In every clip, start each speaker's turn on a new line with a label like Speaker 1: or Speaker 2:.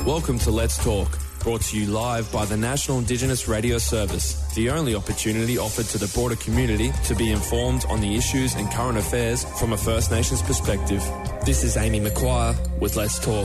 Speaker 1: Welcome to Let's Talk, brought to you live by the National Indigenous Radio Service, the only opportunity offered to the broader community to be informed on the issues and current affairs from a First Nations perspective. This is Amy McQuire with Let's Talk.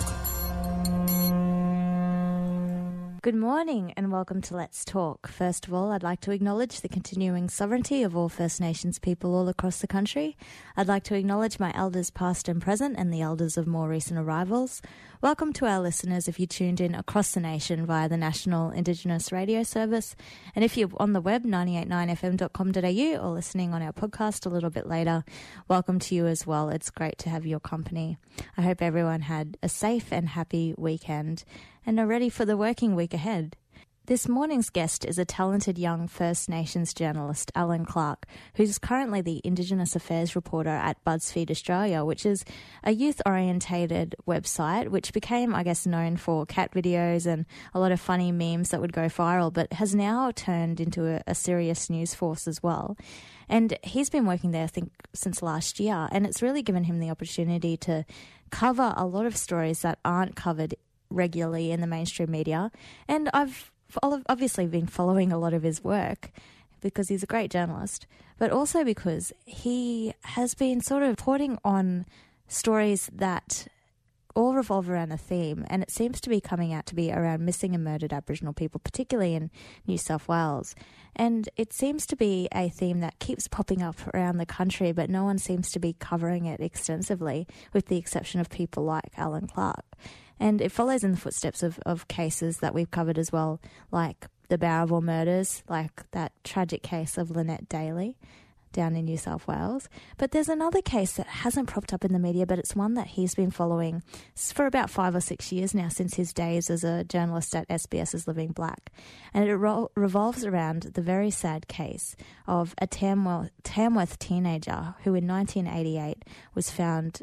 Speaker 2: Good morning and welcome to Let's Talk. First of all, I'd like to acknowledge the continuing sovereignty of all First Nations people all across the country. I'd like to acknowledge my elders past and present and the elders of more recent arrivals. Welcome to our listeners if you tuned in across the nation via the National Indigenous Radio Service. And if you're on the web, 989fm.com.au, or listening on our podcast a little bit later, welcome to you as well. It's great to have your company. I hope everyone had a safe and happy weekend and are ready for the working week ahead. This morning's guest is a talented young First Nations journalist, Alan Clark, who's currently the Indigenous Affairs reporter at BuzzFeed Australia, which is a youth-orientated website which became, I guess, known for cat videos and a lot of funny memes that would go viral, but has now turned into a serious news force as well. And he's been working there, I think, since last year, and it's really given him the opportunity to cover a lot of stories that aren't covered regularly in the mainstream media. And I've obviously been following a lot of his work because he's a great journalist, but also because he has been sort of reporting on stories that all revolve around a theme, and it seems to be coming out to be around missing and murdered Aboriginal people, particularly in New South Wales. And it seems to be a theme that keeps popping up around the country, but no one seems to be covering it extensively, with the exception of people like Alan Clark. And it follows in the footsteps of cases that we've covered as well, like the Bowraville murders, like that tragic case of Lynette Daly down in New South Wales. But there's another case that hasn't propped up in the media, but it's one that he's been following for about 5 or 6 years now, since his days as a journalist at SBS's Living Black. And it revolves around the very sad case of a Tamworth teenager who in 1988 was found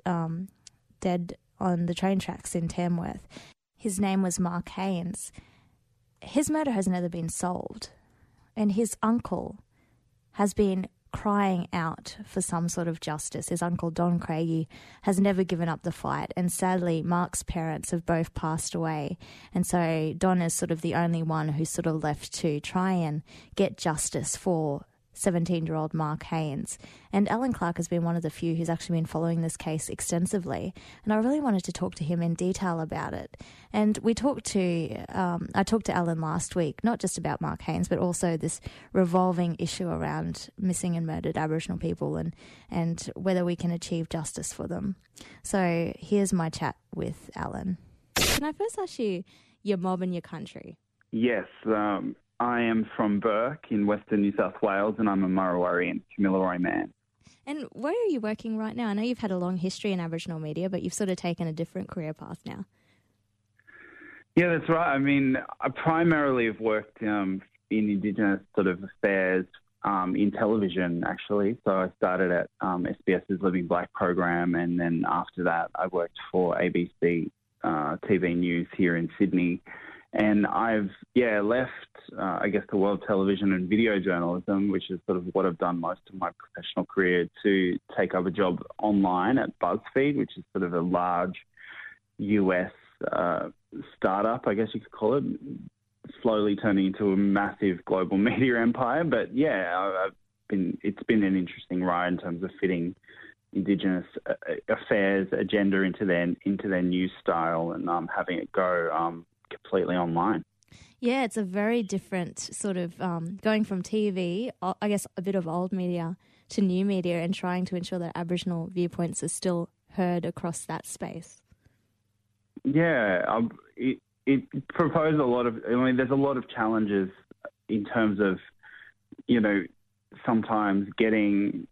Speaker 2: dead on the train tracks in Tamworth. His name was Mark Haynes. His murder has never been solved, and his uncle has been crying out for some sort of justice. His uncle, Don Craigie, has never given up the fight, and sadly Mark's parents have both passed away, and so Don is sort of the only one who's sort of left to try and get justice for 17-year-old Mark Haynes. And Alan Clark has been one of the few who's actually been following this case extensively, and I really wanted to talk to him in detail about it. And I talked to Alan last week, not just about Mark Haynes, but also this revolving issue around missing and murdered Aboriginal people and whether we can achieve justice for them. So here's my chat with Alan. Can I first ask you your mob and your country?
Speaker 3: Yes, I am from Burke in Western New South Wales, and I'm a Murruwarri and Kamilaroi man.
Speaker 2: And where are you working right now? I know you've had a long history in Aboriginal media, but you've sort of taken a different career path now.
Speaker 3: Yeah, that's right. I mean, I primarily have worked in Indigenous sort of affairs in television, actually. So I started at SBS's Living Black program, and then after that I worked for ABC TV News here in Sydney. And I've, left, I guess, the world of television and video journalism, which is sort of what I've done most of my professional career, to take up a job online at BuzzFeed, which is sort of a large US startup, I guess you could call it, slowly turning into a massive global media empire. But, it's been an interesting ride in terms of fitting Indigenous affairs agenda into their news style and having it go completely online.
Speaker 2: Yeah, it's a very different sort of going from TV, I guess a bit of old media, to new media, and trying to ensure that Aboriginal viewpoints are still heard across that space.
Speaker 3: Yeah, it proposed a lot of, there's a lot of challenges in terms of, sometimes getting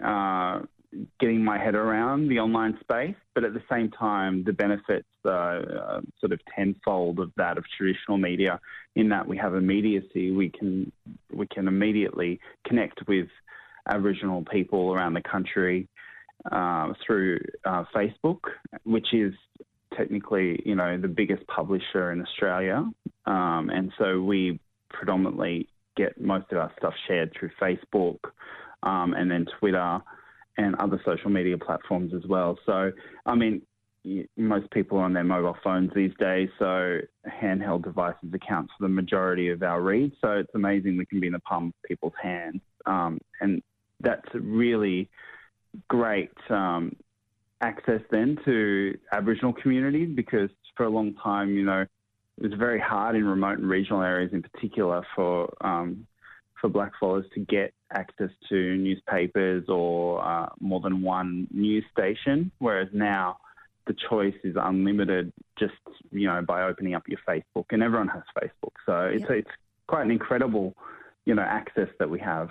Speaker 3: my head around the online space, but at the same time, the benefits are sort of tenfold of that of traditional media, in that we have immediacy. We can immediately connect with Aboriginal people around the country through Facebook, which is technically, the biggest publisher in Australia. And so we predominantly get most of our stuff shared through Facebook and then Twitter and other social media platforms as well. So, most people are on their mobile phones these days, so handheld devices account for the majority of our reads. So it's amazing we can be in the palm of people's hands. And that's really great access then to Aboriginal communities, because for a long time, it was very hard in remote and regional areas in particular for blackfellas to get access to newspapers or more than one news station, whereas now the choice is unlimited just, by opening up your Facebook, and everyone has Facebook. So it's quite an incredible, access that we have,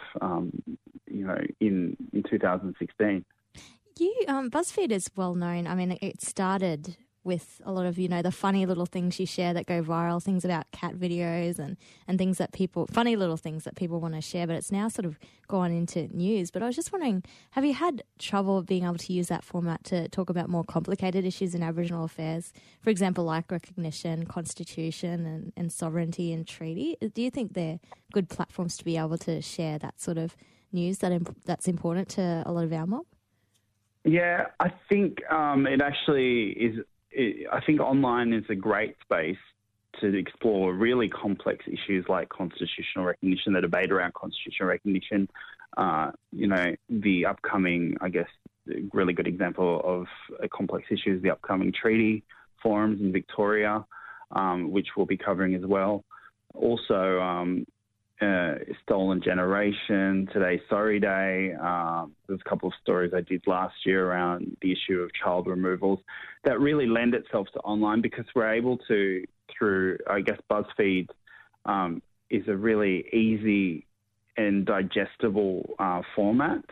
Speaker 3: in 2016.
Speaker 2: BuzzFeed is well known. I mean, it started with a lot of, the funny little things you share that go viral, things about cat videos and things that funny little things that people want to share, but it's now sort of gone into news. But I was just wondering, have you had trouble being able to use that format to talk about more complicated issues in Aboriginal affairs? For example, like recognition, constitution and sovereignty and treaty. Do you think they're good platforms to be able to share that sort of news that's important to a lot of our mob?
Speaker 3: Yeah, I think it actually is. I think online is a great space to explore really complex issues like constitutional recognition, the debate around constitutional recognition. The upcoming, I guess, really good example of a complex issue is the upcoming treaty forums in Victoria, which we'll be covering as well. Also, Stolen Generation, today's Sorry Day. There's a couple of stories I did last year around the issue of child removals that really lend itself to online, because we're able to, through, I guess, BuzzFeed is a really easy and digestible format.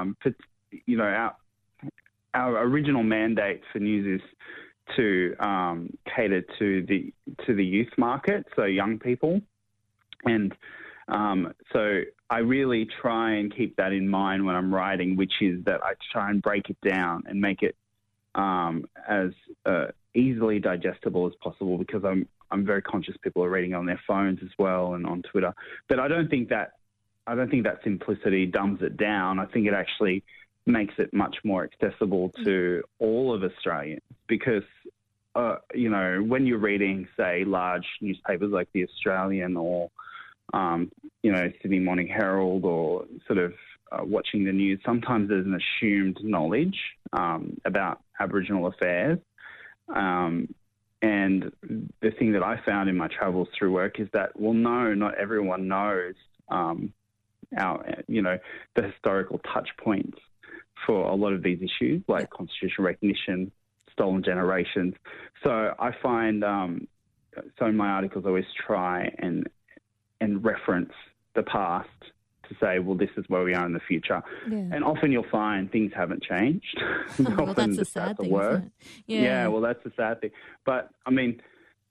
Speaker 3: Our original mandate for news is to cater to the youth market, so young people, and so I really try and keep that in mind when I'm writing, which is that I try and break it down and make it as easily digestible as possible, because I'm very conscious people are reading on their phones as well and on Twitter. But I don't think that simplicity dumbs it down. I think it actually makes it much more accessible to all of Australians, because when you're reading, say, large newspapers like The Australian or Sydney Morning Herald, or sort of watching the news, sometimes there's an assumed knowledge about Aboriginal affairs. And the thing that I found in my travels through work is that, well, no, not everyone knows the historical touch points for a lot of these issues, like constitutional recognition, stolen generations. So I find, so in my articles I always try and reference the past to say, well, this is where we are in the future. Yeah. And often you'll find things haven't changed.
Speaker 2: Well, that's the sad thing, isn't it?
Speaker 3: Yeah, well, that's the sad thing. But, I mean,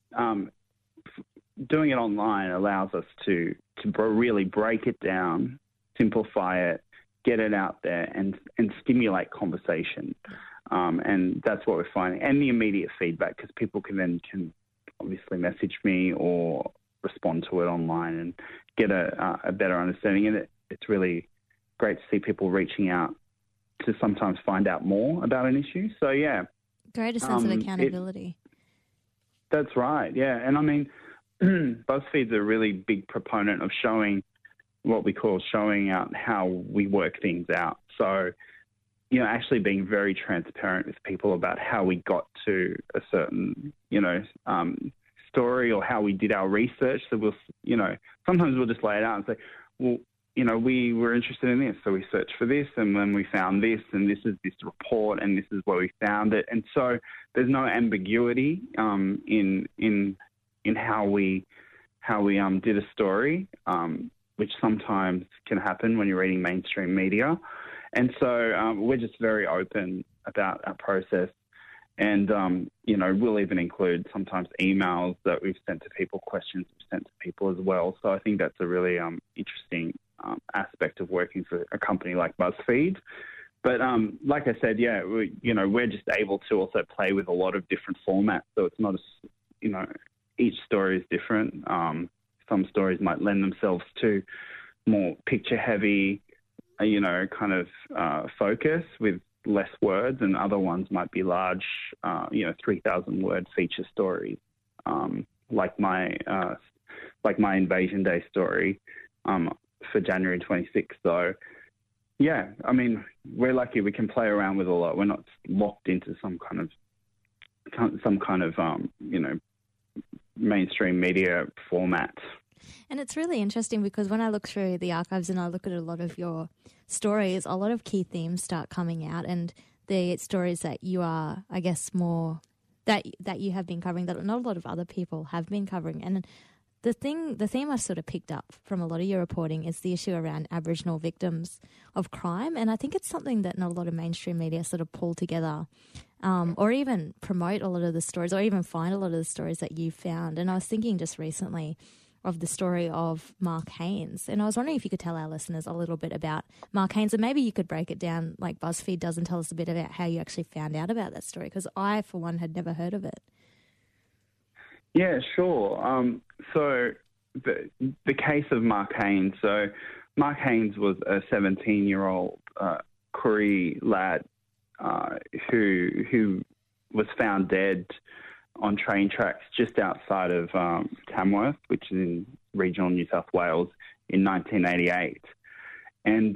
Speaker 3: doing it online allows us to really break it down, simplify it, get it out there, and stimulate conversation. And that's what we're finding. And the immediate feedback, because people can obviously message me or respond to it online and get a better understanding. And it's really great to see people reaching out to sometimes find out more about an issue. So, yeah.
Speaker 2: Greater sense of accountability.
Speaker 3: That's right, yeah. And, I mean, BuzzFeed's a really big proponent of showing out how we work things out. So, actually being very transparent with people about how we got to a certain, story, or how we did our research. So sometimes we'll just lay it out and say, well, we were interested in this, so we searched for this, and then we found this, and this is this report, and this is where we found it. And so there's no ambiguity in how we did a story, which sometimes can happen when you're reading mainstream media. And so we're just very open about our process. And, we'll even include sometimes emails that we've sent to people, questions we've sent to people as well. So I think that's a really interesting aspect of working for a company like BuzzFeed. But like I said, we're just able to also play with a lot of different formats. So it's not each story is different. Some stories might lend themselves to more picture-heavy, focus with less words, and other ones might be large, 3,000-word feature stories, like my Invasion Day story for January 26th. So, yeah, I mean, we're lucky we can play around with a lot. We're not locked into some kind of mainstream media format.
Speaker 2: And it's really interesting because when I look through the archives and I look at a lot of your stories, a lot of key themes start coming out, and the stories that you are, I guess, more that you have been covering that not a lot of other people have been covering. And the theme I've sort of picked up from a lot of your reporting is the issue around Aboriginal victims of crime, and I think it's something that not a lot of mainstream media sort of pull together, or even promote a lot of the stories, or even find a lot of the stories that you found. And I was thinking just recently of the story of Mark Haynes, and I was wondering if you could tell our listeners a little bit about Mark Haynes, and maybe you could break it down like BuzzFeed does and tell us a bit about how you actually found out about that story, because I, for one, had never heard of it.
Speaker 3: Yeah, sure. So the case of Mark Haynes. So Mark Haynes was a 17-year-old Koori lad who was found dead on train tracks just outside of Tamworth, which is in regional New South Wales, in 1988. And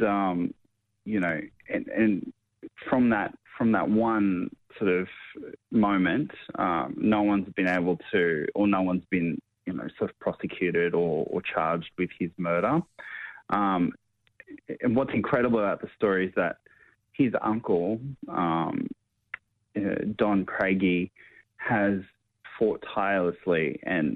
Speaker 3: and from that one sort of moment, no one's been able to, or no one's been, sort of prosecuted or charged with his murder. And what's incredible about the story is that his uncle, Don Craigie, has fought tirelessly and,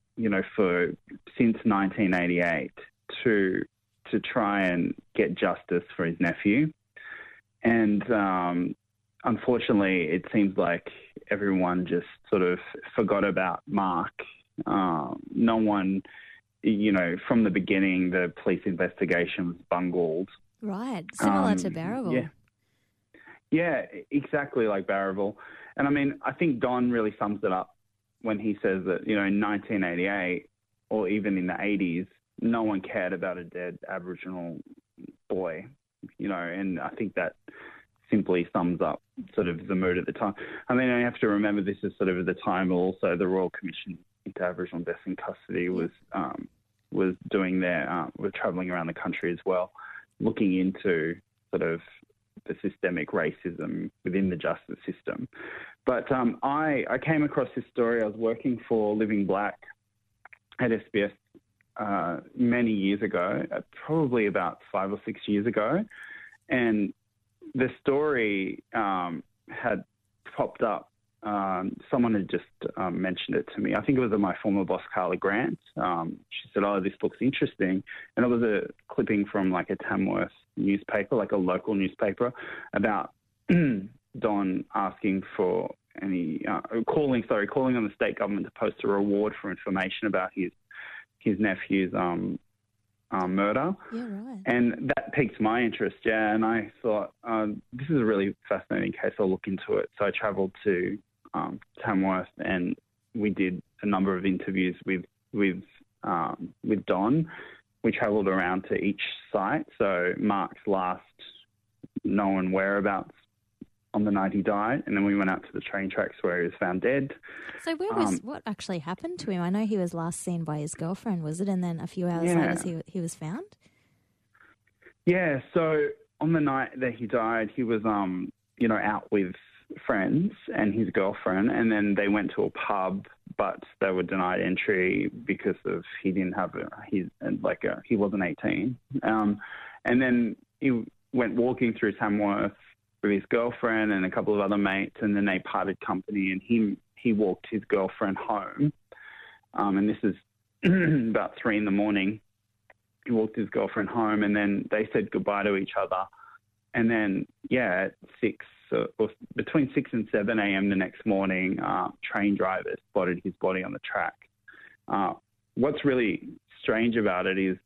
Speaker 3: since 1988 to try and get justice for his nephew. And unfortunately, it seems like everyone just sort of forgot about Mark. No one, from the beginning, the police investigation was bungled.
Speaker 2: Right, similar to Barraville.
Speaker 3: Yeah, exactly like Barraville. And I mean, I think Don really sums it up when he says that, in 1988 or even in the 80s, no one cared about a dead Aboriginal boy, and I think that simply sums up sort of the mood at the time. I mean, I have to remember this is sort of at the time also the Royal Commission into Aboriginal Deaths in Custody was doing were travelling around the country as well, looking into sort of the systemic racism within the justice system. But I came across this story. I was working for Living Black at SBS many years ago, probably about 5 or 6 years ago, and the story had popped up. Someone had just mentioned it to me. I think it was my former boss, Carla Grant. She said, "Oh, this looks interesting." And it was a clipping from like a Tamworth newspaper, like a local newspaper, about Don asking for calling on the state government to post a reward for information about his nephew's murder.
Speaker 2: Yeah, right.
Speaker 3: And that piqued my interest, and I thought, this is a really fascinating case. I'll look into it. So I travelled to Tamworth, and we did a number of interviews with Don. We travelled around to each site. So Mark's last known whereabouts on the night he died, and then we went out to the train tracks where he was found dead.
Speaker 2: So what actually happened to him? I know he was last seen by his girlfriend, was it? And then a few hours later he was found?
Speaker 3: Yeah, so on the night that he died, he was, out with friends and his girlfriend, and then they went to a pub, but they were denied entry because of he didn't have he wasn't 18. And then he went walking through Tamworth with his girlfriend and a couple of other mates, and then they parted company, and he walked his girlfriend home. And this is about 3 a.m. He walked his girlfriend home, and then they said goodbye to each other. And then, at 6 or between 6 and 7 a.m. the next morning, train drivers spotted his body on the track. What's really strange about it is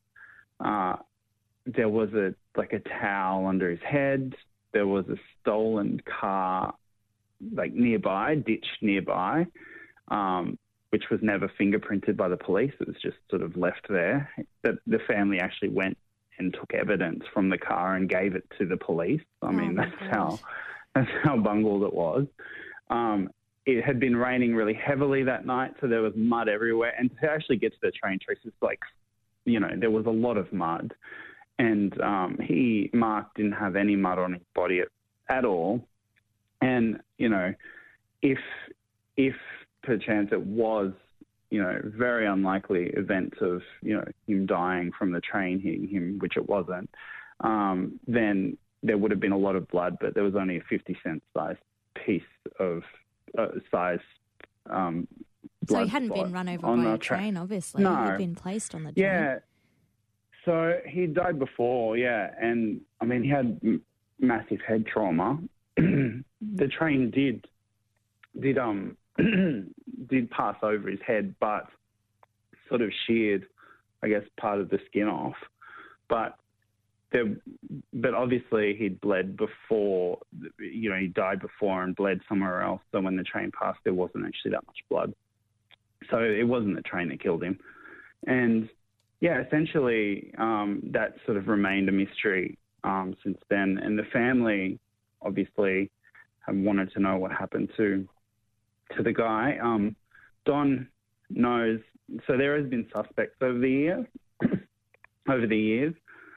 Speaker 3: there was a towel under his head. There was a stolen car ditched nearby, which was never fingerprinted by the police. It was just sort of left there. The family actually went and took evidence from the car and gave it to the police. I mean, that's how bungled it was. It had been raining really heavily that night, so there was mud everywhere. And to actually get to the train tracks, it's like, there was a lot of mud. And Mark didn't have any mud on his body at all. And, if perchance it was, very unlikely events of, him dying from the train hitting him, which it wasn't, then there would have been a lot of blood, but there was only a 50-cent size piece of size blood.
Speaker 2: So he hadn't been run over by a train, obviously.
Speaker 3: No.
Speaker 2: He'd been placed on the train.
Speaker 3: Yeah. So he died before, and I mean, he had massive head trauma. The train did pass over his head, but sort of sheared, I guess, part of the skin off. But obviously he'd bled before, he died before and bled somewhere else. So when the train passed, there wasn't actually that much blood. So it wasn't the train that killed him. And essentially that sort of remained a mystery since then. And the family obviously have wanted to know what happened to the guy. Don knows. So there has been suspects over the years.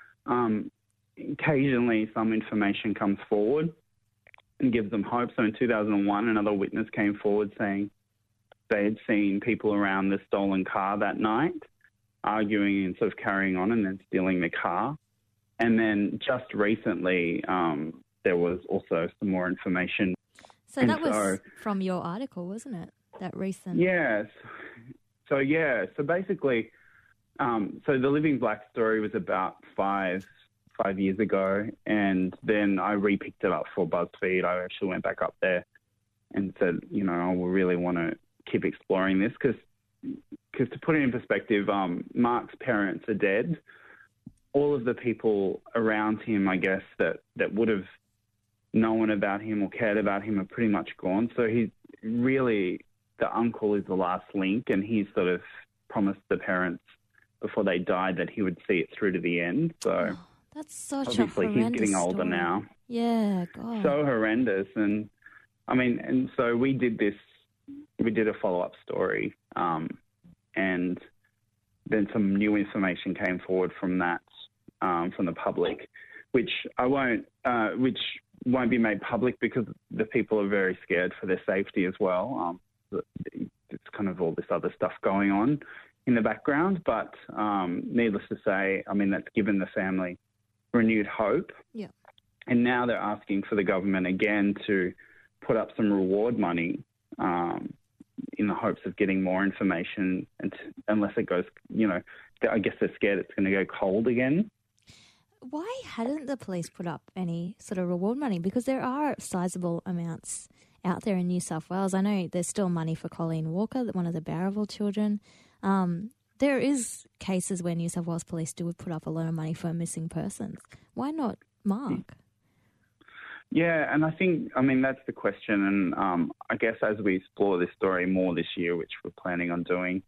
Speaker 3: Occasionally some information comes forward and gives them hope. So in 2001, another witness came forward saying they had seen people around the stolen car that night, arguing and sort of carrying on and then stealing the car. And then just recently, there was also some more information.
Speaker 2: So that was from your article, wasn't it? That recent.
Speaker 3: Yes. So basically, so the Living Black story was about five years ago, and then I re-picked it up for BuzzFeed. I actually went back up there and said, I really want to keep exploring this because to put it in perspective, Mark's parents are dead. All of the people around him, I guess, that would have known about him or cared about him are pretty much gone. So he's really, the uncle is the last link, and he sort of promised the parents before they died that he would see it through to the end. So
Speaker 2: that's such
Speaker 3: obviously
Speaker 2: a horrendous
Speaker 3: he's getting older
Speaker 2: story.
Speaker 3: now.
Speaker 2: Yeah, God.
Speaker 3: So horrendous. And I mean, and so we did a follow-up story, and then some new information came forward from that, from the public, which won't be made public because the people are very scared for their safety as well. It's kind of all this other stuff going on in the background, but needless to say, I mean, that's given the family renewed hope.
Speaker 2: Yeah.
Speaker 3: And now they're asking for the government again to put up some reward money in the hopes of getting more information, and unless it goes, I guess they're scared it's going to go cold again.
Speaker 2: Why hadn't the police put up any sort of reward money? Because there are sizable amounts out there in New South Wales. I know there's still money for Colleen Walker, one of the Barraville children. There is cases where New South Wales police do put up a lot of money for missing persons. Why not Mark?
Speaker 3: Yeah, and I think, that's the question. And I guess as we explore this story more this year, which we're planning on doing,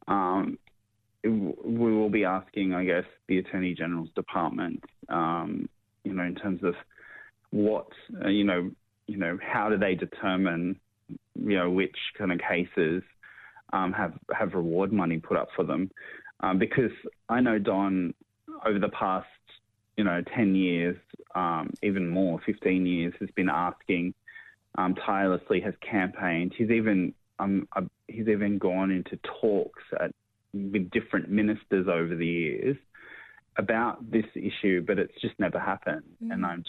Speaker 3: we will be asking, I guess, the Attorney General's department, in terms of what, how do they determine, which kind of cases have reward money put up for them? Because I know Don, over the past, 10 years, even more, 15 years, has been asking tirelessly, has campaigned. He's even gone into talks with different ministers over the years about this issue, but it's just never happened. And I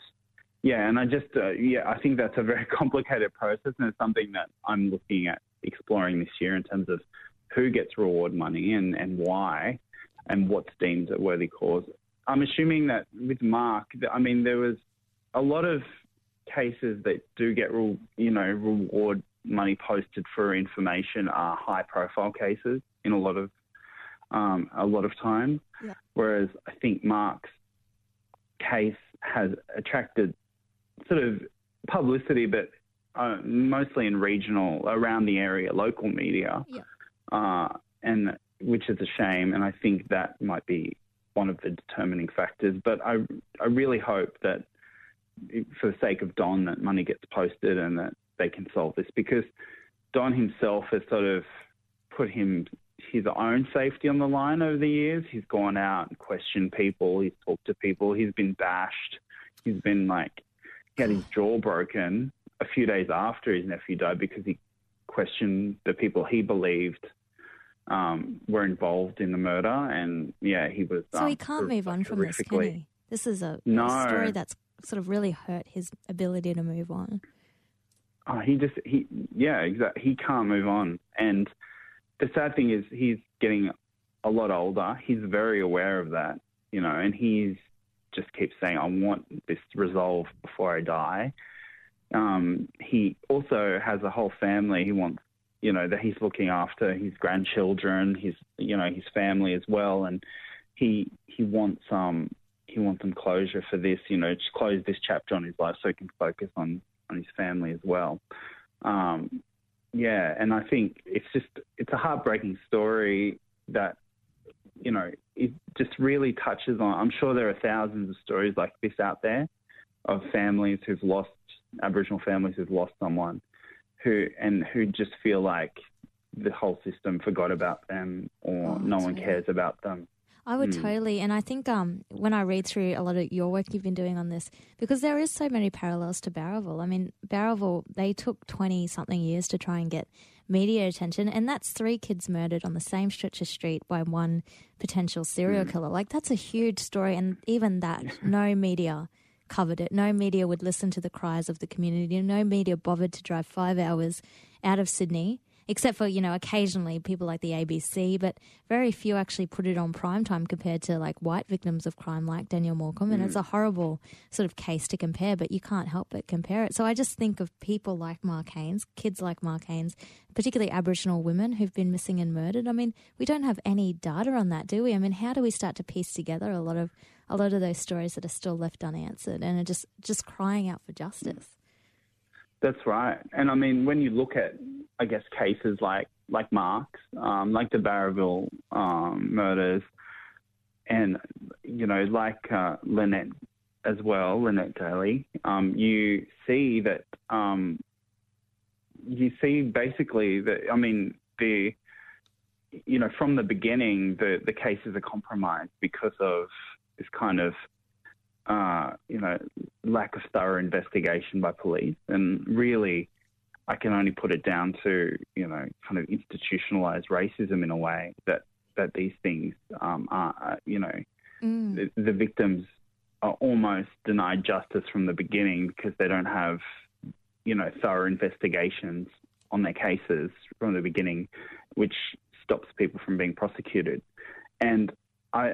Speaker 3: think that's a very complicated process, and it's something that I'm looking at exploring this year in terms of who gets reward money and why, and what's deemed a worthy cause. I'm assuming that with Mark, there was a lot of cases that do get reward money posted for information are high-profile cases in a lot of times. Yeah. Whereas I think Mark's case has attracted sort of publicity, but mostly in regional, around the area, local media, and which is a shame. And I think that might be one of the determining factors. But I really hope that, for the sake of Don, that money gets posted and that they can solve this, because Don himself has sort of put his own safety on the line over the years. He's gone out and questioned people. He's talked to people. He's been bashed. He's been he had his jaw broken a few days after his nephew died because he questioned the people he believed were involved in the murder. And yeah, he was.
Speaker 2: So he can't move on from this, can he? This is a story that's sort of really hurt his ability to move on.
Speaker 3: Oh, exactly. He can't move on. And the sad thing is he's getting a lot older. He's very aware of that, and he's just keeps saying, I want this resolved before I die. He also has a whole family he wants, that he's looking after, his grandchildren, his family as well. And he wants some closure for this, to close this chapter on his life so he can focus on his family as well. And I think it's a heartbreaking story that, it just really touches on. I'm sure there are thousands of stories like this out there of families Aboriginal families who've lost someone who just feel like the whole system forgot about them or no one cares about them.
Speaker 2: I would totally. And I think when I read through a lot of your work you've been doing on this, because there is so many parallels to Baraval. I mean, Baraval, they took 20-something years to try and get media attention, and that's 3 kids murdered on the same stretch of street by one potential serial killer. That's a huge story, and even that, no media covered it. No media would listen to the cries of the community. No media bothered to drive 5 hours out of Sydney, except for, occasionally people like the ABC, but very few actually put it on primetime compared to white victims of crime like Daniel Morcombe. And it's a horrible sort of case to compare, but you can't help but compare it. So I just think of people like Mark Haynes, kids like Mark Haynes, particularly Aboriginal women who've been missing and murdered. I mean, we don't have any data on that, do we? I mean, how do we start to piece together a lot of those stories that are still left unanswered and are just crying out for justice?
Speaker 3: That's right. And I mean, when you look at, I guess, cases like Mark's, like the Baraval murders, and, like Lynette as well, Lynette Daly, you see that, basically that, I mean, from the beginning, the cases are compromised because of this kind of, lack of thorough investigation by police. And really, I can only put it down to, kind of institutionalized racism in a way that these things are, the victims are almost denied justice from the beginning because they don't have, thorough investigations on their cases from the beginning, which stops people from being prosecuted. And I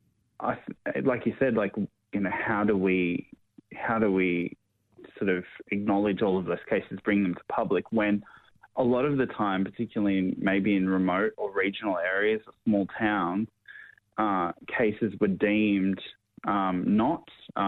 Speaker 3: like you said, how do we sort of acknowledge all of those cases, bring them to public, when a lot of the time, particularly maybe in remote or regional areas of small towns, cases were deemed not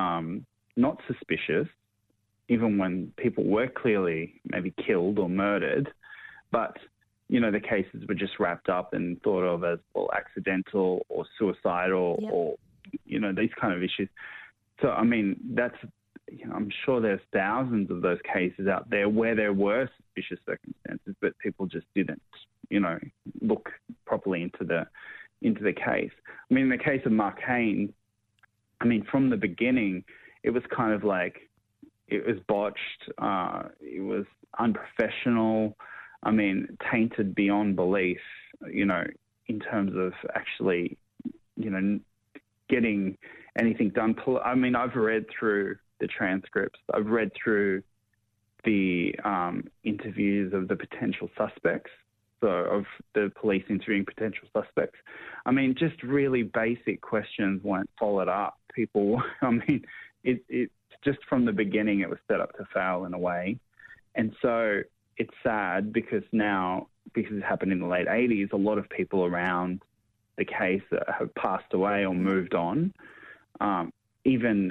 Speaker 3: suspicious, even when people were clearly maybe killed or murdered, but the cases were just wrapped up and thought of as, accidental or suicidal or these kind of issues. So, I mean, that's, I'm sure there's thousands of those cases out there where there were suspicious circumstances, but people just didn't, look properly into the case. I mean, in the case of Mark Haynes, I mean, from the beginning, it was kind of it was botched. It was unprofessional. I mean, tainted beyond belief, in terms of actually, getting anything done. I mean, I've read through the transcripts. I've read through the interviews of the potential suspects, so of the police interviewing potential suspects. I mean, just really basic questions weren't followed up. People, I mean, it just from the beginning it was set up to fail in a way. And so it's sad because it happened in the late 80s, a lot of people around the case have passed away or moved on. Even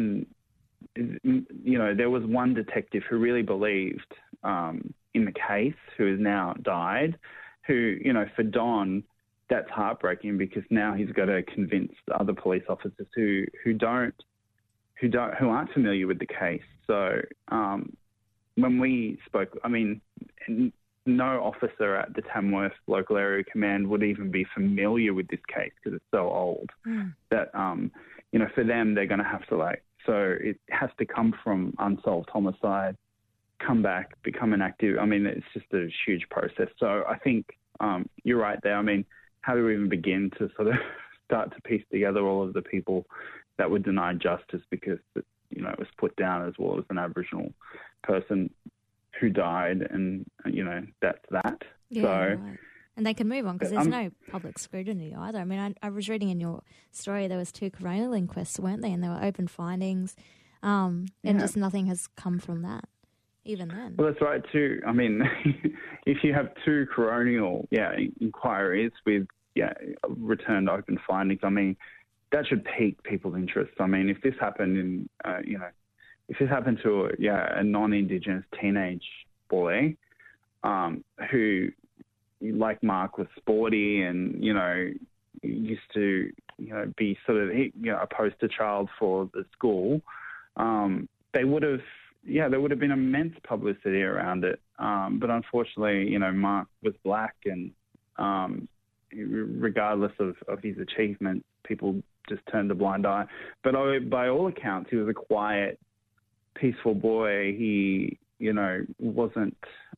Speaker 3: there was one detective who really believed in the case, who has now died, who, for Don, that's heartbreaking because now he's got to convince the other police officers who aren't familiar with the case. So when we spoke, I mean, no officer at the Tamworth Local Area Command would even be familiar with this case because it's so old that, for them, they're going to have to so it has to come from unsolved homicide, come back, become an active. I mean, it's just a huge process. So I think you're right there. I mean, how do we even begin to sort of start to piece together all of the people that were denied justice because, it was put down as well as an Aboriginal person who died, and, that's that.
Speaker 2: Yeah,
Speaker 3: so,
Speaker 2: right. And they can move on because there's no public scrutiny either. I mean, I was reading in your story there was 2 coronial inquests, weren't they? And there were open findings, and just nothing has come from that, even then.
Speaker 3: Well, that's right too. I mean, if you have 2 coronial inquiries with returned open findings, I mean, that should pique people's interest. I mean, if this happened if this happened to a non-Indigenous teenage boy who, like Mark, was sporty and, used to, be sort of a poster child for the school, there would have been immense publicity around it. But unfortunately, Mark was black and regardless of his achievements, people just turned a blind eye. But by all accounts, he was a quiet, peaceful boy. He, wasn't.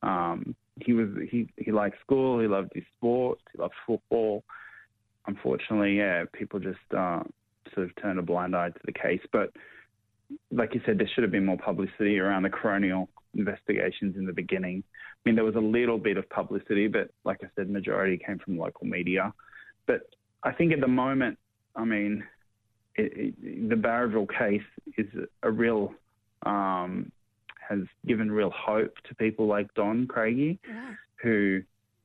Speaker 3: He liked school. He loved his sport. He loved football. Unfortunately, people just sort of turned a blind eye to the case. But like you said, there should have been more publicity around the coronial investigations in the beginning. I mean, there was a little bit of publicity, but like I said, majority came from local media. But I think at the moment, I mean, the Barraville case is a real, has given real hope to people like Don Craigie, who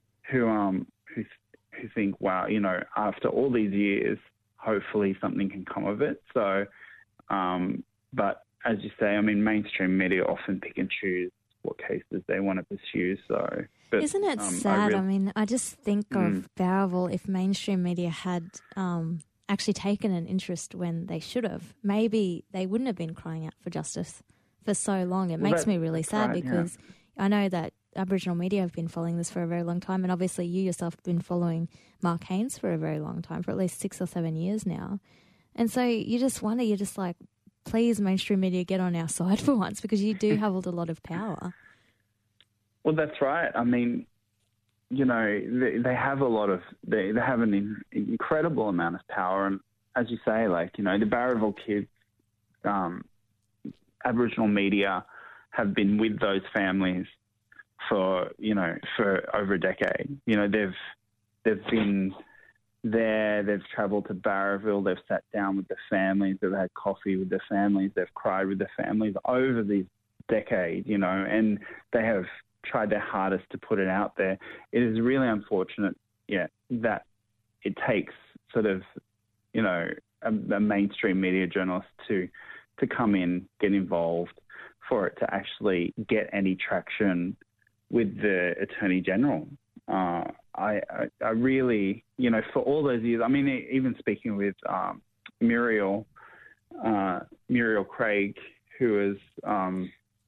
Speaker 3: think, wow, after all these years, hopefully something can come of it. So, but as you say, I mean, mainstream media often pick and choose what cases they want to pursue. So, but,
Speaker 2: isn't it sad? I mean, I just think of Barraville. If mainstream media had actually taken an interest when they should have, maybe they wouldn't have been crying out for justice for so long. It makes me really sad because I know that Aboriginal media have been following this for a very long time, and obviously you yourself have been following Mark Haynes for a very long time, for at least 6 or 7 years now. And so you just wonder, you're just like, please, mainstream media, get on our side for once, because you do hold a lot of power.
Speaker 3: Well, that's right. I mean, they have they have an incredible amount of power. And as you say, the Barraville kids, Aboriginal media have been with those families for over a decade. They've been there, they've travelled to Barraville, they've sat down with the families, they've had coffee with the families, they've cried with the families over these decades, and they have tried their hardest to put it out there. It is really unfortunate, that it takes sort of, a mainstream media journalist to come in, get involved, for it to actually get any traction with the Attorney General. I really, for all those years, I mean, even speaking with Muriel Craig, who is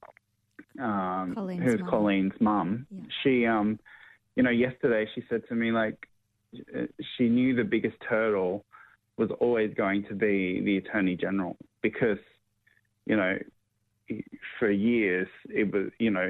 Speaker 3: Colleen's mum. Yeah. She, yesterday she said to me, she knew the biggest hurdle was always going to be the Attorney General because, for years it was,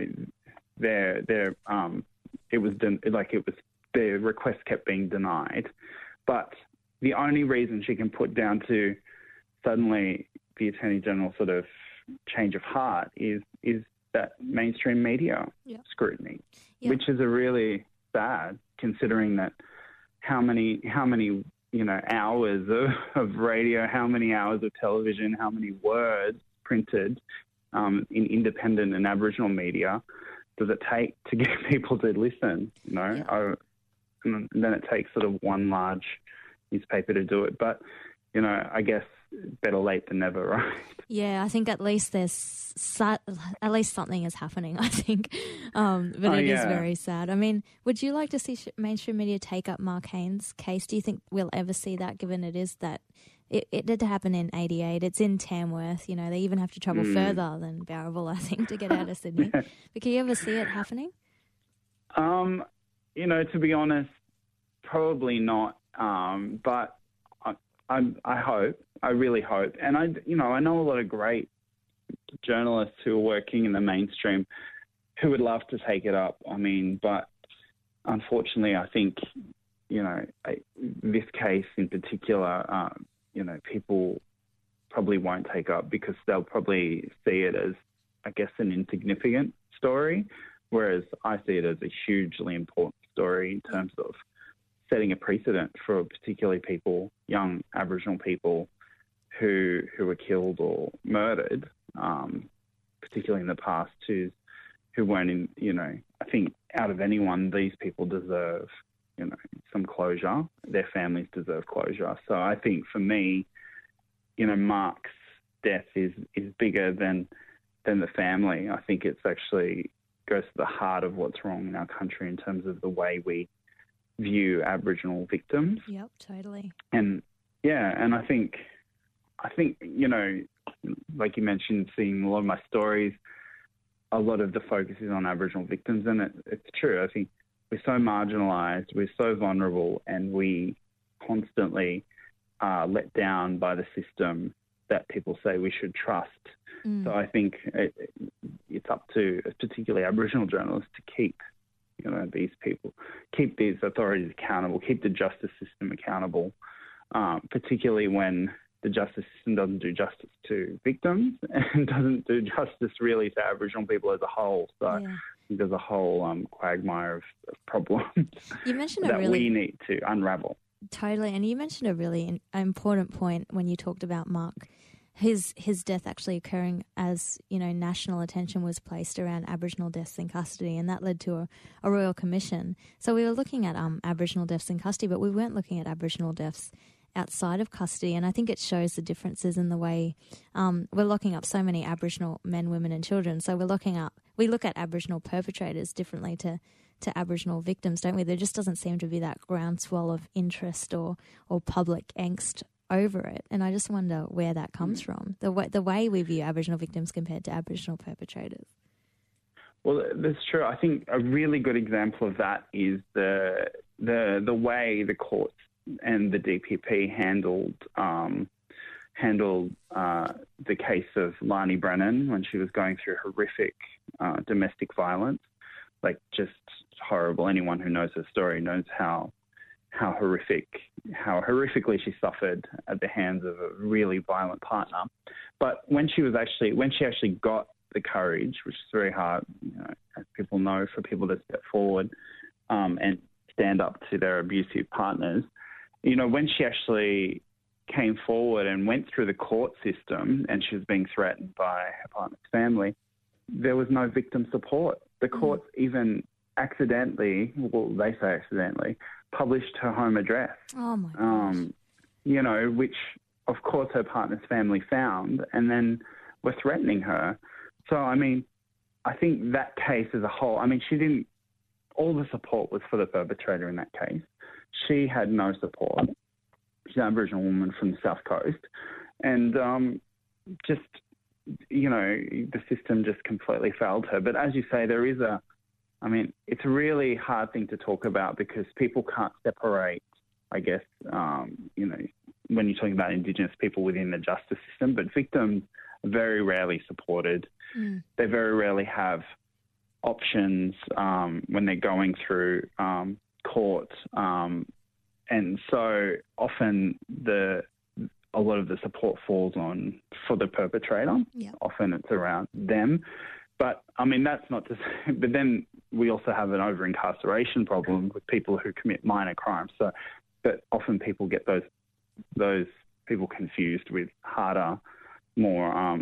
Speaker 3: the request kept being denied. But the only reason she can put down to suddenly the Attorney General sort of change of heart is that mainstream media scrutiny, which is a really sad, considering that how many hours of radio, how many hours of television, how many words printed in independent and Aboriginal media does it take to get people to listen, and then it takes sort of one large newspaper to do it. But, I guess better late than never, right?
Speaker 2: Yeah, I think at least something is happening, I think. But it is very sad. I mean, would you like to see mainstream media take up Mark Haynes' case? Do you think we'll ever see that, given it is that it did happen in 88? It's in Tamworth. You know, they even have to travel further than Barraville, I think, to get out of Sydney. But can you ever see it happening?
Speaker 3: You know, to be honest, probably not. But I hope. I really hope. And I know a lot of great journalists who are working in the mainstream who would love to take it up. I mean, but unfortunately, I think, you know, this case in particular, you know, people probably won't take up because they'll probably see it as, I guess, an insignificant story, whereas I see it as a hugely important story in terms of setting a precedent for particularly people, young Aboriginal people who were killed or murdered, particularly in the past, who weren't in, you know, I think out of anyone, these people deserve, you know, some closure. Their families deserve closure. So I think for me, you know, Mark's death is bigger than the family. I think it's actually goes to the heart of what's wrong in our country in terms of the way we view Aboriginal victims.
Speaker 2: Yep, totally.
Speaker 3: And I think, you know, like you mentioned, seeing a lot of my stories, a lot of the focus is on Aboriginal victims, and it's true. I think we're so marginalised, we're so vulnerable, and we constantly are let down by the system that people say we should trust. So I think it's up to particularly Aboriginal journalists to keep, you know, these people, keep these authorities accountable, keep the justice system accountable, particularly when the justice system doesn't do justice to victims and doesn't do justice really to Aboriginal people as a whole. So I think there's a whole quagmire of problems
Speaker 2: you mentioned
Speaker 3: that we need to unravel.
Speaker 2: Totally. And you mentioned a really important point when you talked about Mark. His death actually occurring as, you know, national attention was placed around Aboriginal deaths in custody, and that led to a royal commission. So we were looking at Aboriginal deaths in custody, but we weren't looking at Aboriginal deaths outside of custody, and I think it shows the differences in the way we're locking up so many Aboriginal men, women and children. So we look at Aboriginal perpetrators differently to Aboriginal victims, don't we? There just doesn't seem to be that groundswell of interest or public angst over it, and I just wonder where that comes from, the way we view Aboriginal victims compared to Aboriginal perpetrators.
Speaker 3: Well, that's true. I think a really good example of that is the way the courts and the DPP handled the case of Lani Brennan when she was going through horrific domestic violence, like just horrible. Anyone who knows her story knows how horrifically she suffered at the hands of a really violent partner. But when she actually got the courage, which is very hard, you know, as people know, for people to step forward and stand up to their abusive partners, you know, when she actually came forward and went through the court system and she was being threatened by her partner's family, there was no victim support. The courts even accidentally, well, they say accidentally, published her home address.
Speaker 2: Oh, my gosh.
Speaker 3: You know, which, of course, her partner's family found and then were threatening her. So, I mean, I think that case as a whole, I mean, all the support was for the perpetrator in that case. She had no support. She's an Aboriginal woman from the South Coast. And just, you know, the system just completely failed her. But as you say, it's a really hard thing to talk about because people can't separate, I guess, you know, when you're talking about Indigenous people within the justice system, but victims are very rarely supported. They very rarely have options when they're going through court. And so often a lot of the support falls on for the perpetrator. Yeah. Often it's around them. But, I mean, that's not to say... But then we also have an over-incarceration problem with people who commit minor crimes. So, but often people get those people confused with harder, more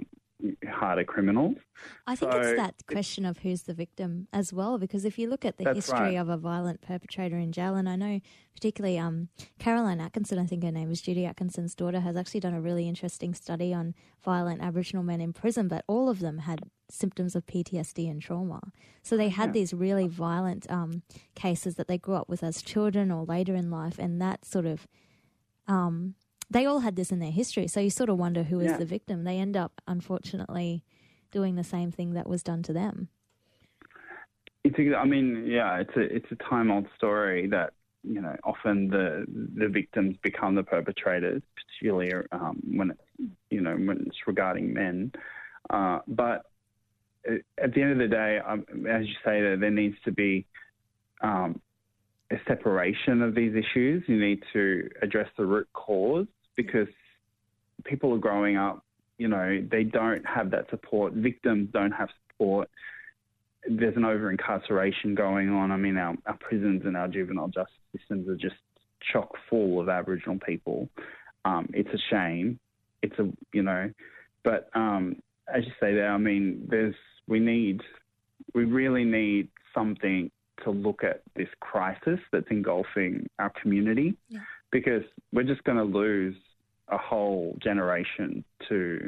Speaker 3: harder criminals.
Speaker 2: I think it's that question of who's the victim as well, because if you look at the history of a violent perpetrator in jail, and I know particularly Caroline Atkinson, I think her name is, Judy Atkinson's daughter, has actually done a really interesting study on violent Aboriginal men in prison, but all of them had symptoms of PTSD and trauma. So they had these really violent cases that they grew up with as children or later in life, and that sort of... they all had this in their history, so you sort of wonder who is the victim. They end up, unfortunately, doing the same thing that was done to them.
Speaker 3: It's a time-old story that, you know, often the victims become the perpetrators, particularly when it's regarding men. But at the end of the day, as you say, there needs to be a separation of these issues. You need to address the root cause, because people are growing up, you know, they don't have that support. Victims don't have support. There's an over-incarceration going on. I mean, our prisons and our juvenile justice systems are just chock full of Aboriginal people. It's a shame. But as you say there, I mean, we really need something to look at this crisis that's engulfing our community, because we're just going to lose a whole generation to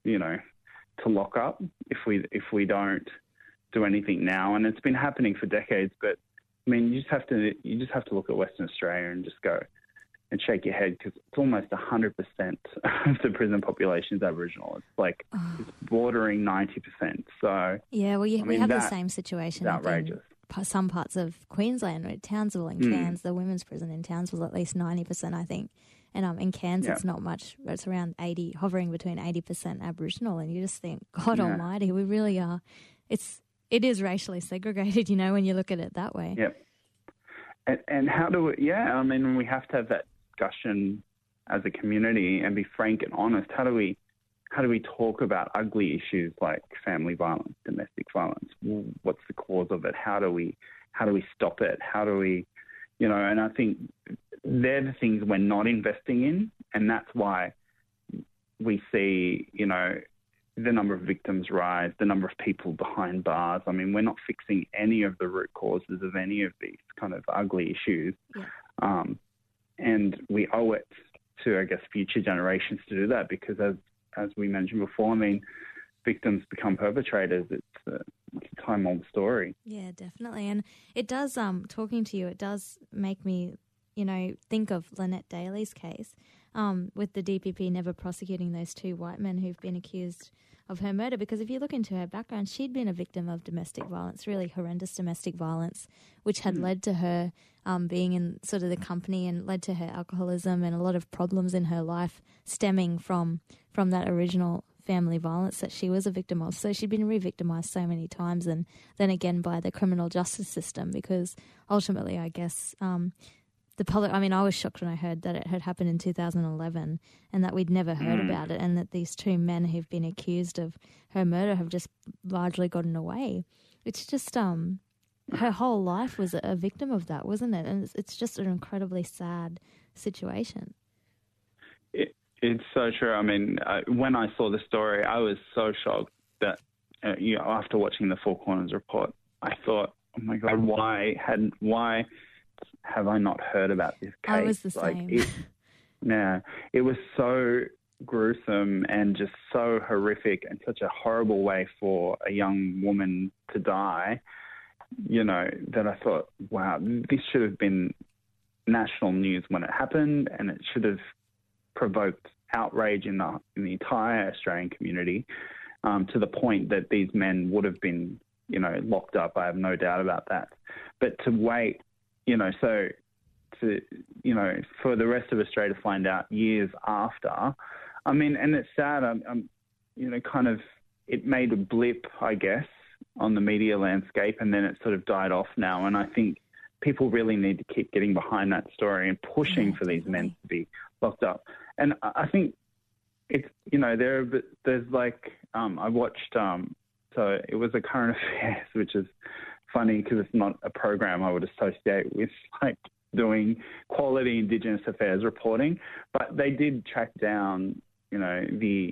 Speaker 3: lock up if we don't do anything now. And it's been happening for decades, but I mean, you just have to look at Western Australia and just go and shake your head, because it's almost 100% of the prison population is Aboriginal. It's like it's bordering 90%. So
Speaker 2: yeah, well, we have the same situation.
Speaker 3: It's outrageous.
Speaker 2: In some parts of Queensland, right? Townsville and Cairns, the women's prison in Townsville is at least 90%, I think. And in Cairns, it's not much. It's around 80, hovering between 80% Aboriginal. And you just think, God Almighty, we really are. It is racially segregated, you know, when you look at it that way.
Speaker 3: Yep. And how do we? I mean, we have to have that discussion as a community and be frank and honest. How do we talk about ugly issues like family violence, domestic violence? What's the cause of it? How do we stop it? How do we, you know? And I think they're the things we're not investing in, and that's why we see, you know, the number of victims rise, the number of people behind bars. I mean, we're not fixing any of the root causes of any of these kind of ugly issues. Yeah. And we owe it to, I guess, future generations to do that, because as we mentioned before, I mean, victims become perpetrators. It's a time-old story.
Speaker 2: Yeah, definitely. And it does, talking to you, it does make me, you know, think of Lynette Daly's case, with the DPP never prosecuting those two white men who've been accused of her murder. Because if you look into her background, she'd been a victim of domestic violence, really horrendous domestic violence, which had led to her being in sort of the company and led to her alcoholism and a lot of problems in her life stemming from that original family violence that she was a victim of. So she'd been re-victimized so many times, and then again by the criminal justice system, because ultimately, I guess, the public, I mean, I was shocked when I heard that it had happened in 2011 and that we'd never heard about it, and that these two men who've been accused of her murder have just largely gotten away. It's just, her whole life was a victim of that, wasn't it? And it's just an incredibly sad situation.
Speaker 3: It's so true. I mean, when I saw the story, I was so shocked that, after watching the Four Corners report, I thought, oh my God, why have I not heard about this case?
Speaker 2: I was the same.
Speaker 3: It was so gruesome and just so horrific, and such a horrible way for a young woman to die, you know, that I thought, wow, this should have been national news when it happened, and it should have provoked outrage in the entire Australian community, to the point that these men would have been, you know, locked up. I have no doubt about that. But to wait, you know, for the rest of Australia to find out years after, I mean, and it's sad. You know, kind of, it made a blip, I guess, on the media landscape, and then it sort of died off now. And I think people really need to keep getting behind that story and pushing for these men to be locked up. And I think it's, you know, there's like, I watched, so it was a current affairs, which is funny because it's not a program I would associate with like doing quality Indigenous affairs reporting, but they did track down, you know, the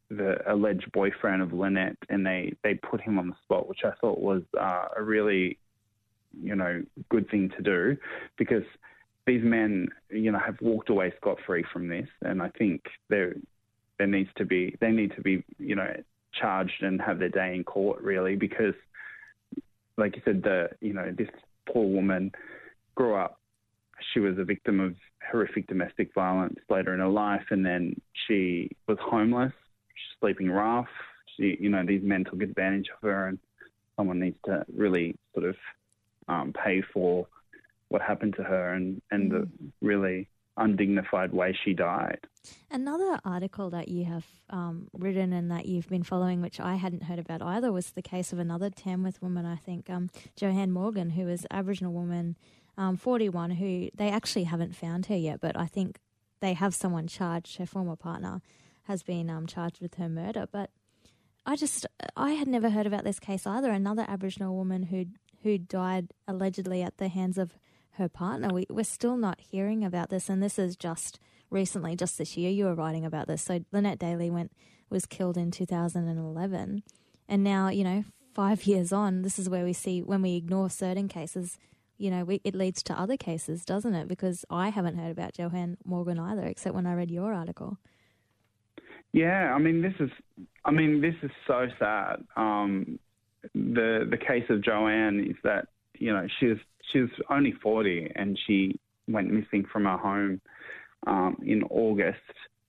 Speaker 3: the alleged boyfriend of Lynette, and they put him on the spot, which I thought was a really, good thing to do, because these men, have walked away scot-free from this, and I think they need to be, charged and have their day in court, really, because, like you said, this poor woman grew up. She was a victim of horrific domestic violence later in her life, and then she was homeless, sleeping rough. These men took advantage of her, and someone needs to really sort of pay for what happened to her and the really undignified way she died.
Speaker 2: Another article that you have written and that you've been following, which I hadn't heard about either, was the case of another Tamworth woman, I think, Joanne Morgan, who was an Aboriginal woman, 41, who they actually haven't found her yet, but I think they have someone charged. Her former partner has been charged with her murder. But I had never heard about this case either. Another Aboriginal woman who died allegedly at the hands of her partner. We're still not hearing about this, and this is just recently, just this year, you were writing about this. So Lynette Daly was killed in 2011, and now, 5 years on, this is where we see, when we ignore certain cases, it leads to other cases, doesn't it? Because I haven't heard about Joanne Morgan either, except when I read your article.
Speaker 3: Yeah, this is so sad. The case of Joanne is that, she's only 40, and she went missing from her home in August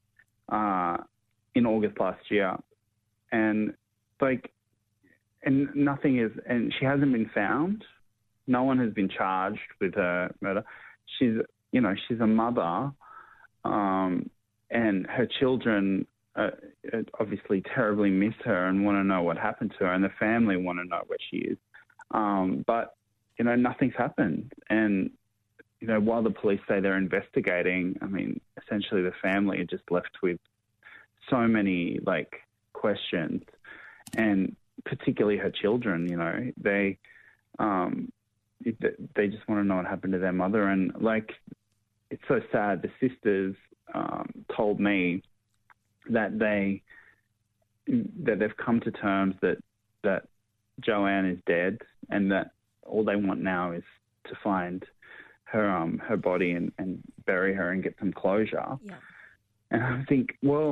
Speaker 3: last year, and nothing is, and she hasn't been found. No one has been charged with her murder. She's a mother, and her children obviously terribly miss her and want to know what happened to her, and the family want to know where she is. But nothing's happened. And, while the police say they're investigating, essentially the family are just left with so many, questions. And particularly her children, they just want to know what happened to their mother. And, it's so sad. The sisters told me that they've come to terms that Joanne is dead, and that all they want now is to find her body and bury her and get some closure. Yeah. And I think,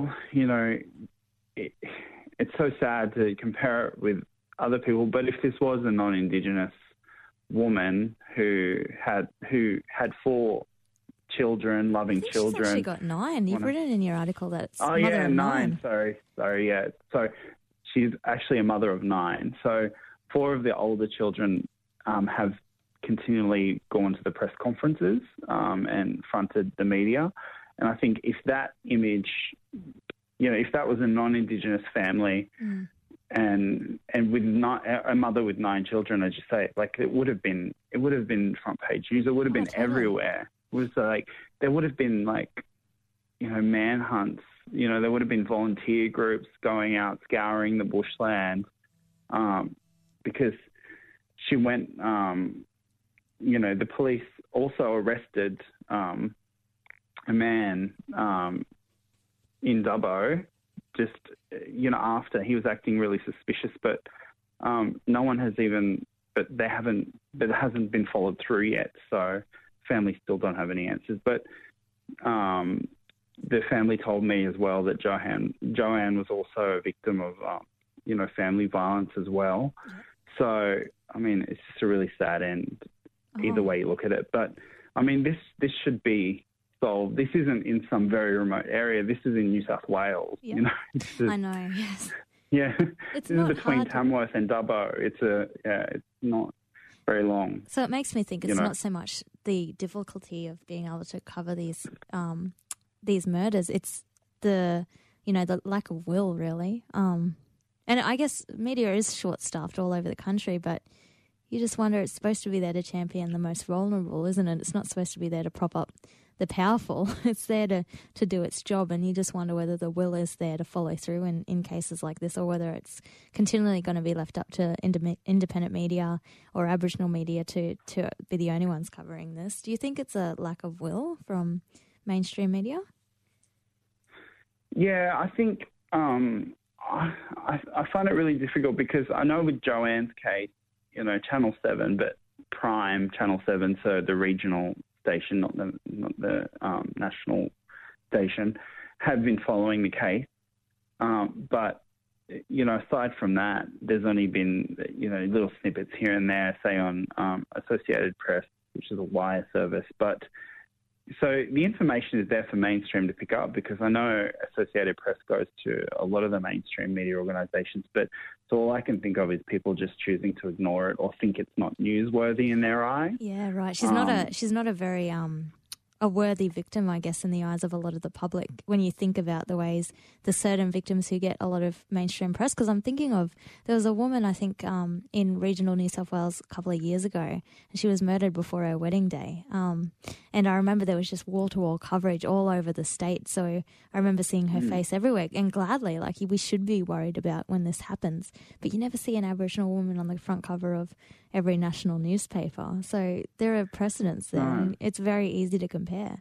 Speaker 3: it's so sad to compare it with other people, but if this was a non-Indigenous woman who had 4 children, loving children.
Speaker 2: She's actually got 9. You've written in your article that it's
Speaker 3: mother of 9. Sorry, yeah. So she's actually a mother of 9. So 4 of the older children have continually gone to the press conferences and fronted the media. And I think if that image, if that was a non-Indigenous family and with a mother with 9 children, as you say, it would have been front page news. It would have been everywhere. It was there would have been manhunts. There would have been volunteer groups going out scouring the bushland because she went. The police also arrested a man in Dubbo just after he was acting really suspicious, but no one has but it hasn't been followed through yet. So family still don't have any answers. But the family told me as well that Joanne was also a victim of family violence as well. Mm-hmm. So it's just a really sad end either way you look at it. But this should be solved. This isn't in some very remote area. This is in New South Wales. Yep.
Speaker 2: I know. Yes.
Speaker 3: Yeah.
Speaker 2: It's
Speaker 3: this is between Tamworth and Dubbo. It's not very long.
Speaker 2: So it makes me think it's not so much the difficulty of being able to cover these murders. It's the lack of will, really. And I guess media is short-staffed all over the country, but you just wonder, it's supposed to be there to champion the most vulnerable, isn't it? It's not supposed to be there to prop up the powerful. It's there to do its job, and you just wonder whether the will is there to follow through in cases like this, or whether it's continually going to be left up to independent media or Aboriginal media to be the only ones covering this. Do you think it's a lack of will from mainstream media?
Speaker 3: Yeah, I think I find it really difficult because I know with Joanne's case, Channel 7, but Prime Channel 7, so the regional station, not the national station, have been following the case. But aside from that, there's only been little snippets here and there, say on Associated Press, which is a wire service, but. So the information is there for mainstream to pick up because I know Associated Press goes to a lot of the mainstream media organisations, but so all I can think of is people just choosing to ignore it or think it's not newsworthy in their eye.
Speaker 2: Yeah, right. She's not a very a worthy victim, I guess, in the eyes of a lot of the public when you think about the ways the certain victims who get a lot of mainstream press. Because I'm thinking of, there was a woman, I think, in regional New South Wales a couple of years ago, and she was murdered before her wedding day. And I remember there was just wall-to-wall coverage all over the state. So I remember seeing her face everywhere, and gladly, like, we should be worried about when this happens. But you never see an Aboriginal woman on the front cover of every national newspaper. So there are precedents there, and it's very easy to compare.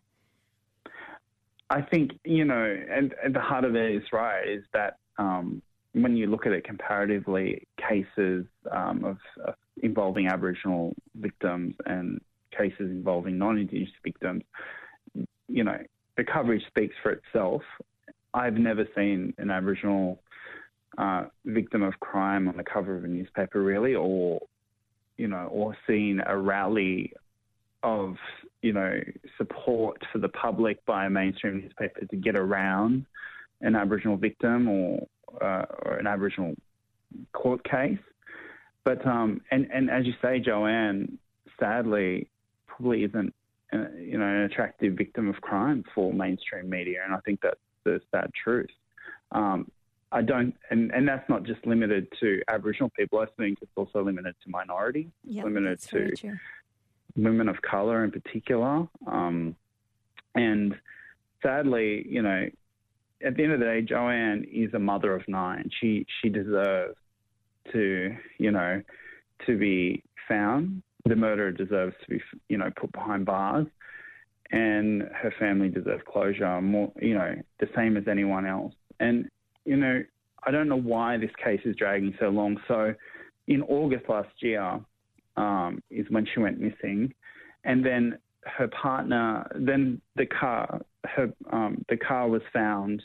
Speaker 3: I think, and at the heart of it is right, is that when you look at it comparatively, cases of involving Aboriginal victims and cases involving non-Indigenous victims, the coverage speaks for itself. I've never seen an Aboriginal victim of crime on the cover of a newspaper, really, or seen a rally of, support for the public by a mainstream newspaper to get around an Aboriginal victim or an Aboriginal court case. But, and as you say, Joanne, sadly, probably isn't, an attractive victim of crime for mainstream media. And I think that's the sad truth. I don't, and that's not just limited to Aboriginal people. I think it's also limited to minorities, limited to women of colour in particular. And sadly, at the end of the day, Joanne is a mother of 9. She deserves to, to be found. The murderer deserves to be, put behind bars, and her family deserves closure, more, the same as anyone else. And, I don't know why this case is dragging so long. So in August last year is when she went missing. And then her partner, then the car was found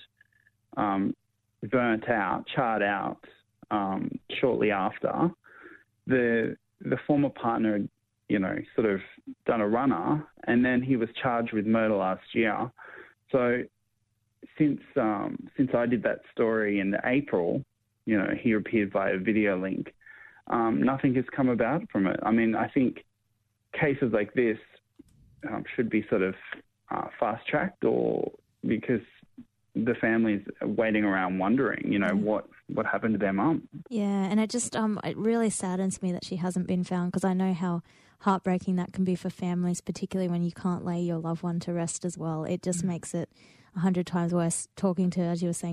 Speaker 3: burnt out, charred out shortly after. The former partner had, sort of done a runner, and then he was charged with murder last year. So since I did that story in April, he appeared via video link. Nothing has come about from it. I mean, I think cases like this should be sort of fast-tracked, or because the family's waiting around wondering, what happened to their mum.
Speaker 2: Yeah, and it just it really saddens me that she hasn't been found, because I know how heartbreaking that can be for families, particularly when you can't lay your loved one to rest as well. It just makes it 100 times worse talking to, as you were saying,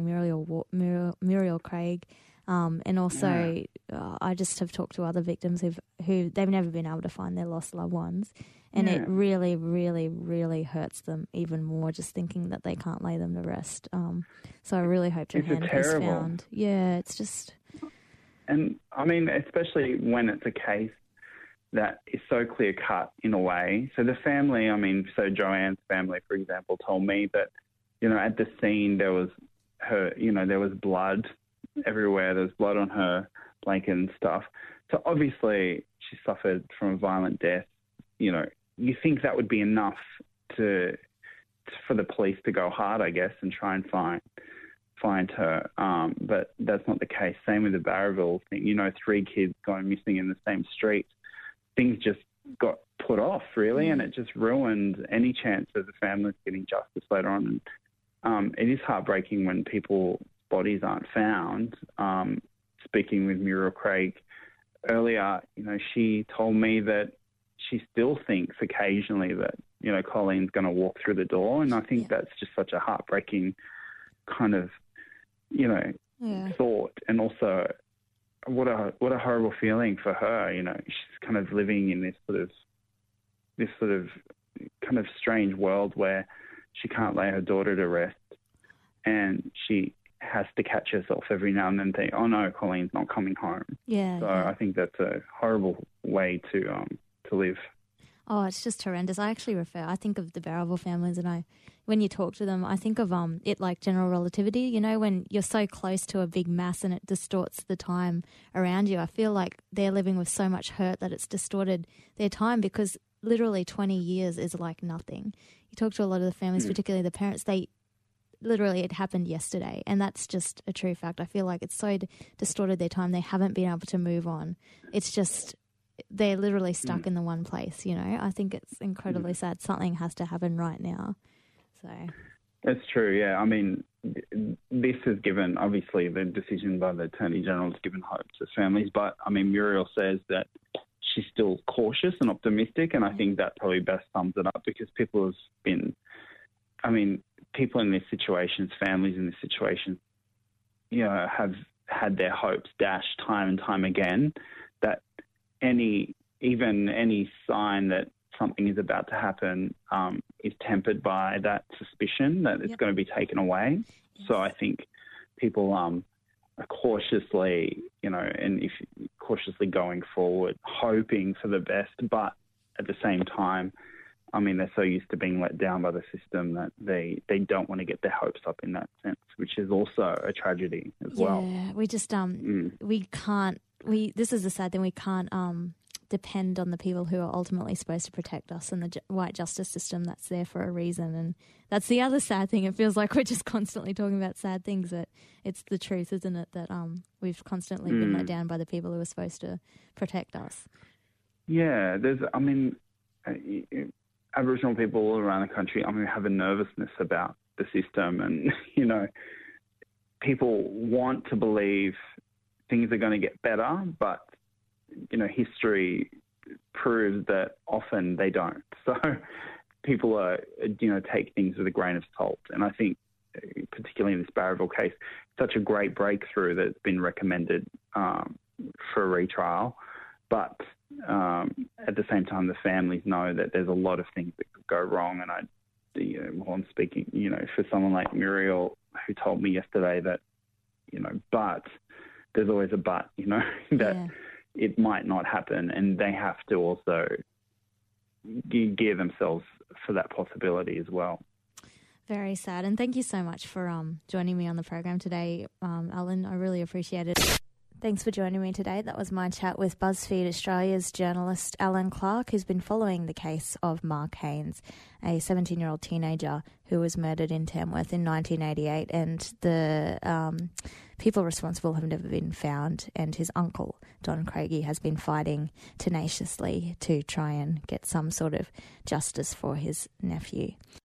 Speaker 2: Muriel Craig. And also, I just have talked to other victims who they've never been able to find their lost loved ones. And it really, really, really hurts them even more just thinking that they can't lay them to rest. So I really hope Johanna is found. Yeah, it's just...
Speaker 3: And, I mean, especially when it's a case that is so clear-cut in a way. So the family, so Joanne's family, for example, told me that, at the scene there was there was blood everywhere. There was blood on her blanket and stuff. So obviously she suffered from a violent death. You think that would be enough for the police to go hard, I guess, and try and find her. But that's not the case. Same with the Barraville thing. 3 kids going missing in the same street. Things just got put off, really, and it just ruined any chance of the families getting justice later on. And it is heartbreaking when people's bodies aren't found. Speaking with Muriel Craig earlier, she told me that she still thinks occasionally that, Colleen's going to walk through the door. And I think that's just such a heartbreaking kind of, thought. And also what a horrible feeling for her. She's kind of living in this sort of kind of strange world where she can't lay her daughter to rest. And she has to catch herself every now and then think, oh no, Colleen's not coming home.
Speaker 2: Yeah.
Speaker 3: So I think that's a horrible way to live.
Speaker 2: Oh, it's just horrendous. I think of the Barrable families, and when you talk to them, I think of it like general relativity. You know, when you're so close to a big mass and it distorts the time around you, I feel like they're living with so much hurt that it's distorted their time, because literally 20 years is like nothing. You talk to a lot of the families, particularly the parents, it happened yesterday, and that's just a true fact. I feel like it's so distorted their time, they haven't been able to move on. It's just, they're literally stuck in the one place, you know. I think it's incredibly sad. Something has to happen right now. So
Speaker 3: that's true, yeah. I mean, this has given, obviously, the decision by the Attorney General has given hope to families, but, I mean, Muriel says that she's still cautious and optimistic, and I think that probably best sums it up, because people have been, I mean, people in these situations, families in this situation, you know, have had their hopes dashed time and time again, that any sign that something is about to happen is tempered by that suspicion that it's going to be taken away. Yes. So I think people are cautiously, you know, cautiously going forward, hoping for the best, but at the same time, I mean, they're so used to being let down by the system that they don't want to get their hopes up in that sense, which is also a tragedy as well.
Speaker 2: Yeah, we just we can't. This is the sad thing. We can't depend on the people who are ultimately supposed to protect us and the white justice system that's there for a reason. And that's the other sad thing. It feels like we're just constantly talking about sad things, but it's the truth, isn't it, that we've constantly been let down by the people who are supposed to protect us.
Speaker 3: Yeah, Aboriginal people all around the country, I mean, have a nervousness about the system, and, you know, people want to believe things are going to get better, but, you know, history proves that often they don't. So people are, you know, take things with a grain of salt. And I think, particularly in this Barraville case, such a great breakthrough that's been recommended for a retrial. But at the same time, the families know that there's a lot of things that could go wrong. And while I'm speaking, you know, for someone like Muriel, who told me yesterday that, you know, but there's always a but, you know, that it might not happen, and they have to also gear themselves for that possibility as well.
Speaker 2: Very sad. And thank you so much for joining me on the program today, Alan. I really appreciate it. Thanks for joining me today. That was my chat with BuzzFeed Australia's journalist Alan Clark, who's been following the case of Mark Haynes, a 17-year-old teenager who was murdered in Tamworth in 1988, and the people responsible have never been found, and his uncle, Don Craigie, has been fighting tenaciously to try and get some sort of justice for his nephew.